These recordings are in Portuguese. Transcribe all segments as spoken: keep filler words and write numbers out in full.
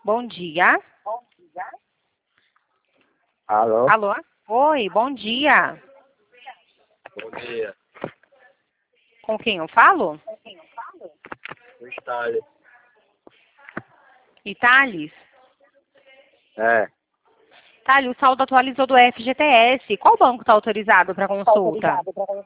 Bom dia. Alô? Alô? Oi, bom dia. Bom dia. Com quem eu falo? O Stalin. Itales? É. Thales, o saldo atualizou do F G T S. Qual banco está autorizado para consulta?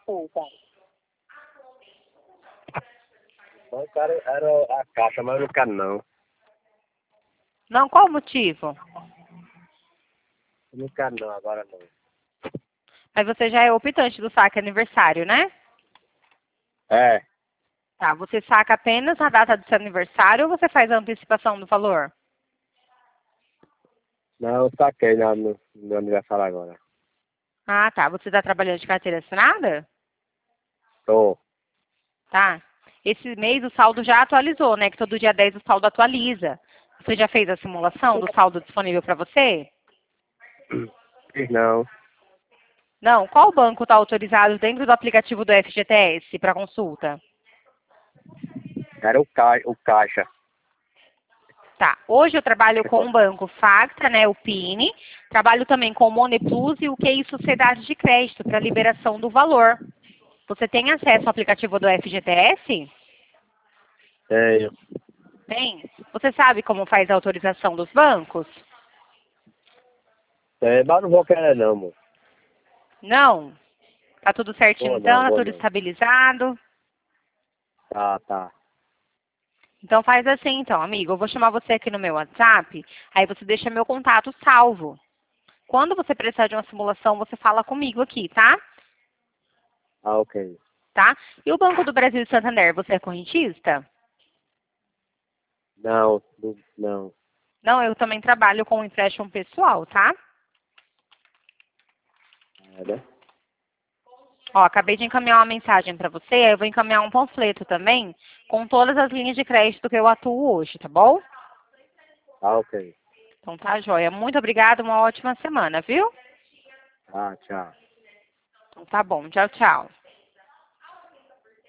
O cara era a caixa, mas eu não quero não. Não, qual o motivo? Eu não quero não, agora não. Mas você já é optante do saque aniversário, né? É. Tá, você saca apenas na data do seu aniversário ou você faz a antecipação do valor? Não, eu saquei no, no meu aniversário agora. Ah, tá. Você está trabalhando de carteira assinada? Tô. Tá. Esse mês o saldo já atualizou, né? Que todo dia dez o saldo atualiza. Você já fez a simulação do saldo disponível para você? Fiz não. Não. Qual banco está autorizado dentro do aplicativo do F G T S para consulta? Era o, ca... o caixa. Tá. Hoje eu trabalho com o banco Facta, né? O Pini. Trabalho também com o Moneplus e o Q I Sociedade de Crédito para liberação do valor. Você tem acesso ao aplicativo do F G T S? Tenho. Tem. Você sabe como faz a autorização dos bancos? Tenho, mas não vou querer não, amor. Não? Tá tudo certinho Vou então? não, Tá vou tudo não. estabilizado? Tá, tá. Então faz assim então, amigo. Eu vou chamar você aqui no meu WhatsApp, aí você deixa meu contato salvo. Quando você precisar de uma simulação, você fala comigo aqui, tá? Ah, ok. Tá? E o Banco do Brasil e Santander, você é correntista? Não, não. não. Não, eu também trabalho com empréstimo pessoal, tá? É, né? Ó, acabei de encaminhar uma mensagem para você, aí eu vou encaminhar um panfleto também com todas as linhas de crédito que eu atuo hoje, tá bom? Ah, ok. Então tá, joia. Muito obrigada, uma ótima semana, viu? Ah, tchau. Então tá bom. Tchau, tchau.